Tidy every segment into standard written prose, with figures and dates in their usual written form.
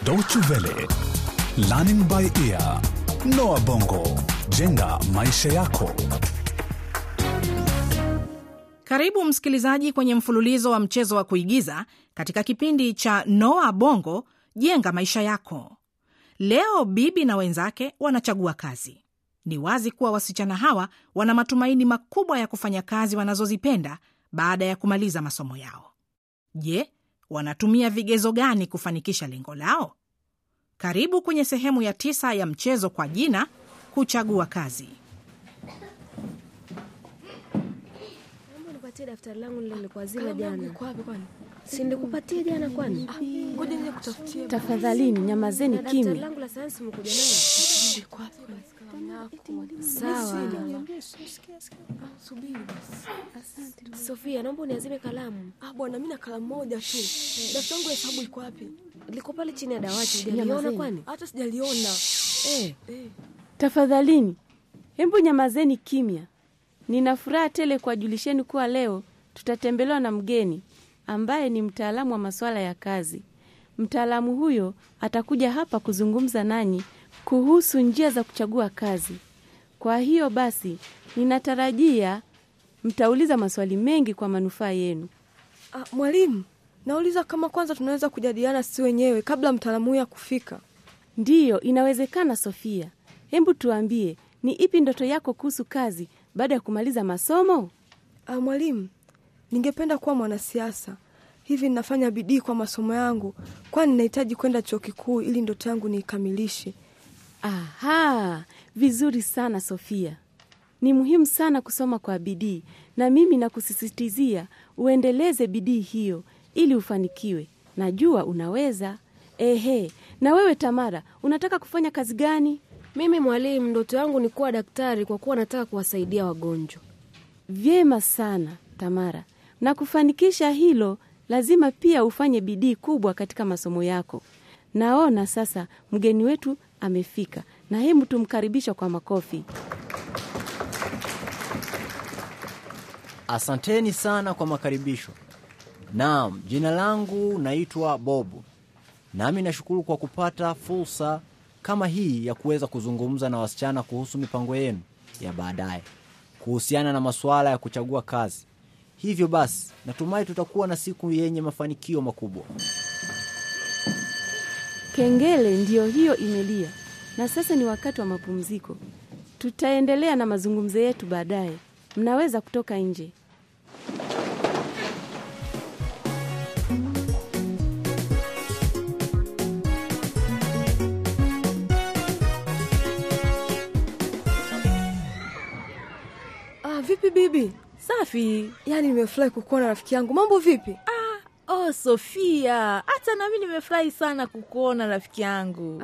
Deutsche Welle. Learning by ear. Noah Bongo. Jenga maisha yako. Karibu msikilizaji kwenye mfululizo wa mchezo wa kuigiza katika kipindi cha Noah Bongo, Jenga maisha yako. Leo bibi na wenzake wanachagua kazi. Ni wazi kuwa wasichana hawa wana matumaini makubwa ya kufanya kazi wanazozipenda baada ya kumaliza masomo yao. Je, wanatumia vigezo gani kufanikisha lengo lao? Karibu kwenye sehemu ya 9 ya mchezo kwa jina kuchagua kazi. Nipatie daftari langu nilikuwa zima jana. Si nilikupatia jana kwani? Ngoja nije kutafutia. Tafadhalini nyamazeni kimya. Daftari langu la sayansi mkuja nayo. Sawa. Subiri basi. Asante. Sofia, naomba uniazime kalamu. Bwana mimi na kalamu moja tu. Daftari langu la hesabu liko wapi? Liko pale chini ya dawati. Hujaliona kwani? Hata sijaliona. Tafadhalini. Hebu nyamazeni kimya. Nina furaha tele kuwajulisheni kuwa leo tutatembelewa na mgeni ambaye ni mtaalamu wa masuala ya kazi. Mtaalamu huyo atakuja hapa kuzungumza nanyi kuhusu njia za kuchagua kazi. Kwa hiyo basi, ninatarajia mtauliza maswali mengi kwa manufaa yenu. Mwalimu, nauliza kama kwanza tunaweza kujadiliana sisi wenyewe kabla mtaalamu huyo kufika. Ndiyo, inawezekana Sofia. Hebu tuambie, ni ipi ndoto yako kuhusu kazi baada ya kumaliza masomo? Mwalimu, ningependa kuwa mwanasiasa. Hivi ninafanya bidii kwa masomo yangu, kwani ninahitaji kwenda chuo kikuu ili ndoto yangu niikamilishe. Aha, vizuri sana Sofia. Ni muhimu sana kusoma kwa bidii, na mimi nakusisitizia uendeleze bidii hiyo ili ufanikiwe. Najua unaweza. Na wewe Tamara, unataka kufanya kazi gani? Mimi mwalimu, ndoto yangu ni kuwa daktari kwa kuwa nataka kuwasaidia wagonjwa. Vyema sana Tamara. Na kufanikisha hilo, lazima pia ufanye bidii kubwa katika masomo yako. Naona sasa mgeni wetu amefika, na hebu tumkaribisha kwa makofi. Asanteni sana kwa makaribisho. Naam, jina langu naitwa Bobu. Nami nashukuru kwa kupata fursa kama hii ya kuweza kuzungumza na wasichana kuhusu mipango yenu ya baadaye kuhusiana na masuala ya kuchagua kazi. Hivyo basi, natumai tutakuwa na siku yenye mafanikio makubwa. Kengele ndiyo hiyo imelia. Na sasa ni wakati wa mapumziko. Tutaendelea na mazungumzo yetu baadaye. Mnaweza kutoka nje. Vipi bibi? Safi. Yaani nimefurahi kukuona rafiki yangu. Mambo vipi? Sofia, hata na mimi nimefurahi sana kukuona rafiki yangu.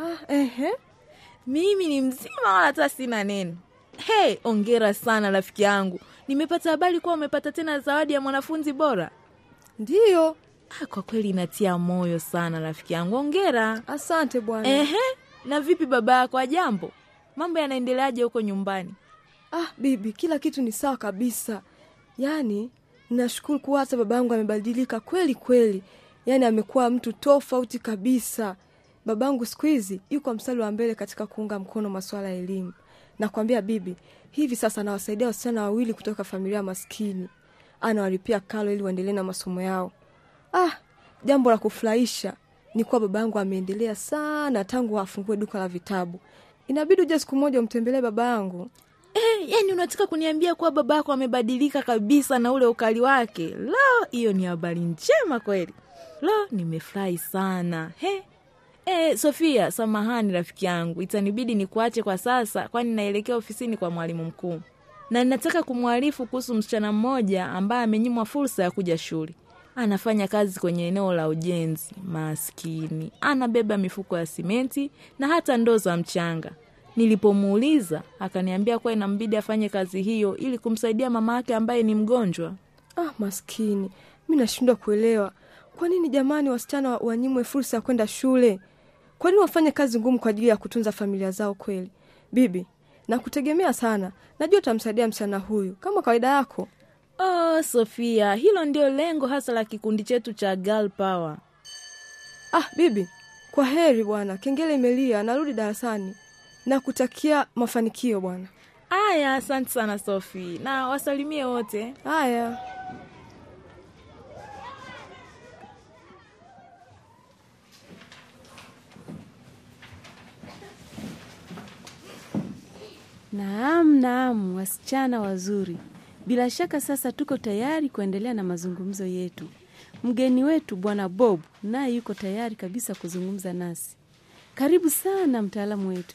Mimi ni mzima wala hata sina neno. Hongera sana rafiki yangu. Nimepata habari kuwa umepata tena zawadi ya mwanafunzi bora. Ndiyo. Kwa kweli inatia moyo sana rafiki yangu. Hongera. Asante bwana. Na vipi baba yako, ajambo? Mambo yanaendeleaje huko nyumbani? Bibi, kila kitu ni sawa kabisa. Yaani, ninashukuru kuwa hata babangu amebadilika kweli kweli. Yaani amekuwa mtu tofauti kabisa. Babangu siku hizi yuko mstari wa mbele katika kuunga mkono masuala ya elimu. Nakwambia bibi, hivi sasa anawasaidia wasichana 2 kutoka familia maskini. Anawalipia karo ili waendelee na masomo yao. Jambo la kufurahisha ni kuwa babangu ameendelea sana tangu afungue duka la vitabu. Inabidi uje siku moja umtembelee babangu. Yani unataka kuniambia kuwa babako amebadilika kabisa na ule ukali wake? Hiyo ni habari njema kweli. Nimefurahi sana. Sofia, samahani rafiki yangu. Itanibidi nikuache kwa sasa kwani naelekea ofisini kwa mwalimu mkuu. Na ninataka kumwarifu kuhusu msichana mmoja ambaye amenyimwa fursa ya kuja shule. Anafanya kazi kwenye eneo la ujenzi. Maskini. Anabeba mifuko ya simenti na hata ndoo za mchanga. Nilipomuuliza, akaniambia kuwa inambidi afanye kazi hiyo ili kumsaidia mama yake ambaye ni mgonjwa. Maskini. Mimi nashindwa kuelewa. Kwa nini jamani wasichana wanyimwe fursa ya kwenda shule? Kwa nini wafanye kazi ngumu kwa ajili ya kutunza familia zao kweli? Bibi, nakutegemea sana. Najua utamsaidia msichana huyu kama kawaida yako. Sofia, hilo ndio lengo hasa la kikundi chetu cha Girl Power. Bibi, Kwa heri bwana, kengele imelia, narudi darasani. Na kutakia mafanikio bwana. Aya, asante sana Sophie, na wasalimie wote. Aya. Naam, wasichana wazuri. Bila shaka sasa tuko tayari kuendelea na mazungumzo yetu. Mgeni wetu Bwana Bob naye yuko tayari kabisa kuzungumza nasi. Karibu sana mtaalamu wetu.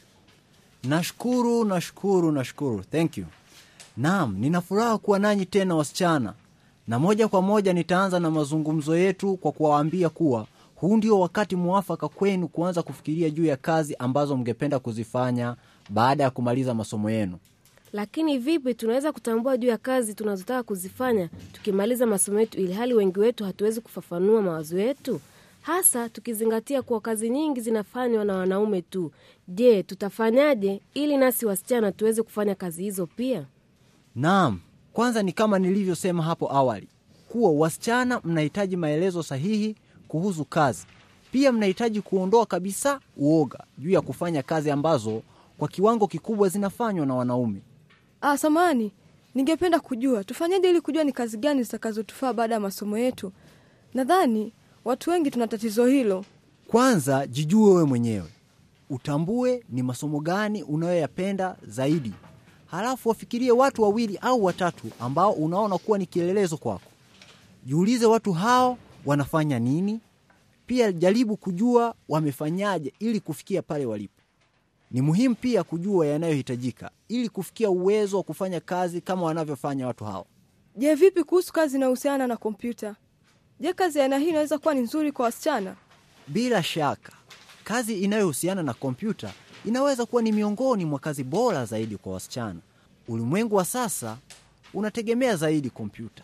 Nashukuru. Thank you. Naam, nina furaha kuwa nanyi tena wasichana. Na moja kwa moja nitaanza na mazungumzo yetu kwa kuwaambia kuwa huu ndio wakati muafaka kwenu kuanza kufikiria juu ya kazi ambazo mngependa kuzifanya baada ya kumaliza masomo yenu. Lakini vipi tunaweza kutambua juu ya kazi tunazotaka kuzifanya tukimaliza masomo yetu, ili hali wengi wetu hatuwezi kufafanua mawazo yetu? Hasa tukizingatia kuwa kazi nyingi zinafanywa na wanaume tu. Je, tutafanyaje ili nasi wasichana tuweze kufanya kazi hizo pia? Naam, kwanza ni kama nilivyosema hapo awali, kuwa wasichana mnahitaji maelezo sahihi kuhusu kazi. Pia mnahitaji kuondoa kabisa uoga juu ya kufanya kazi ambazo kwa kiwango kikubwa zinafanywa na wanaume. Samahani, ningependa kujua tufanyaje ili kujua ni kazi gani zitakazotufaa baada ya masomo yetu. Nadhani watu wengi tuna tatizo hilo. Kwanza jijue wewe mwenyewe. Utambue ni masomo gani unayoyapenda zaidi. Halafu wafikirie watu 2 au 3 ambao unaona kuwa ni kielelezo kwako. Jiulize watu hao wanafanya nini? Pia jaribu kujua wamefanyaje ili kufikia pale walipo. Ni muhimu pia kujua yanayohitajika ili kufikia uwezo wa kufanya kazi kama wanavyofanya watu hao. Je, vipi kuhusu kazi inayohusiana na kompyuta? Je, kazi ya aina hii inaweza kuwa ni nzuri kwa wasichana? Bila shaka, kazi inayohusiana na kompyuta inaweza kuwa ni miongoni mwa kazi bora zaidi kwa wasichana. Ulimwengu wa sasa unategemea zaidi kompyuta.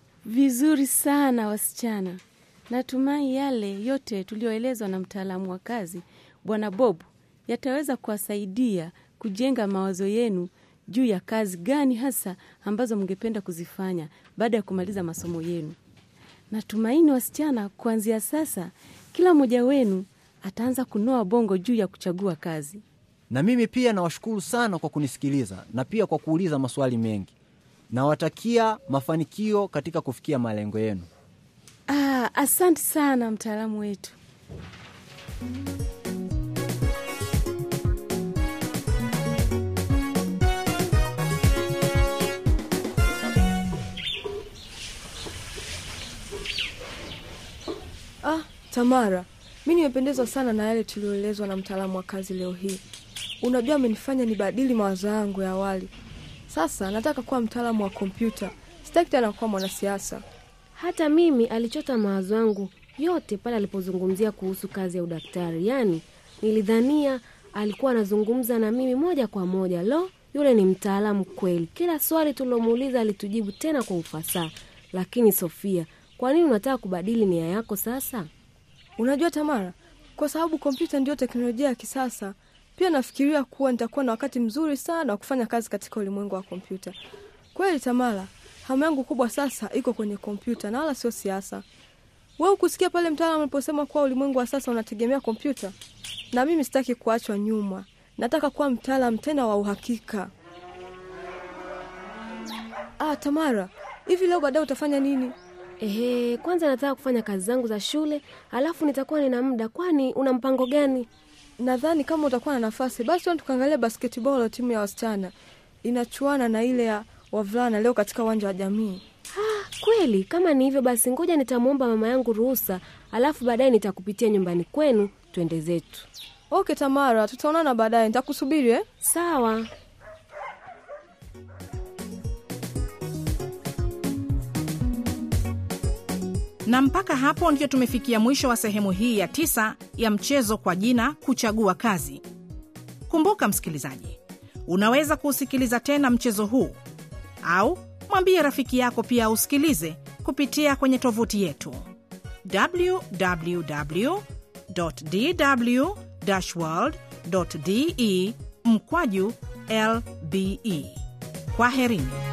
Vizuri sana wasichana. Natumai yale yote tulioelezwa na mtaalamu wa kazi Bwana Bob yataweza kuwasaidia kujenga mawazo yenu juu ya kazi gani hasa ambazo mngependa kuzifanya baada ya kumaliza masomo yenu. Natumaini wasichana, kuanzia sasa kila mmoja wenu ataanza kunoa bongo juu ya kuchagua kazi. Na mimi pia nawashukuru sana kwa kunisikiliza na pia kwa kuuliza maswali mengi. Nawatakia mafanikio katika kufikia malengo yenu. Asante sana mtaalamu wetu. Tamara, mimi nimependezwa sana na yale tulioelezwa na mtaalamu wa kazi leo hii. Unajua amenifanya nibadili mawazo yangu ya awali. Sasa nataka kuwa mtaalamu wa kompyuta. Sitaki tena kuwa mwanasiasa. Hata mimi alichota mawazo yangu yote pale alipozungumzia kuhusu kazi ya udaktari. Yaani nilidhania alikuwa anazungumza na mimi moja kwa moja. Yule ni mtaalamu kweli. Kila swali tulomuuliza alitujibu tena kwa ufasaha. Lakini Sofia, kwa nini unataka kubadili nia yako sasa? Unajua Tamara, kwa sababu kompyuta ndio teknolojia ya kisasa. Pia nafikiria kuwa nitakuwa na wakati mzuri sana wa kufanya kazi katika ulimwengu wa kompyuta. Kweli Tamara, hamu yangu kubwa sasa iko kwenye kompyuta na wala sio siasa. Wewe kusikia pale mtaalamu aliposema kuwa ulimwengu wa sasa unategemea kompyuta? Na mimi sitaki kuachwa nyuma. Nataka kuwa mtaalamu tena wa uhakika. Tamara, hivi leo baadaye utafanya nini? Kwanza nataka kufanya kazi zangu za shule, alafu nitakuwa nina muda. Kwani una mpango gani? Nadhani kama utakuwa na nafasi, basi tukaangalia basketball timu ya wasichana. Inachuana na ile ya wavulana leo katika uwanja wa jamii. Kweli? Kama ni hivyo basi ngoja nitamuomba mama yangu ruhusa, alafu baadaye nitakupitia nyumbani kwenu twende zetu. Okay Tamara, tutaonana baadaye. Nitakusubiri Sawa. Na mpaka hapo ndio tumefikia mwisho wa sehemu hii ya 9 ya mchezo kwa jina kuchagua kazi. Kumbuka msikilizaji, unaweza kusikiliza tena mchezo huu au mwambie rafiki yako pia usikilize kupitia kwenye tovuti yetu www.dw-world.de/lbe. Kwaherini.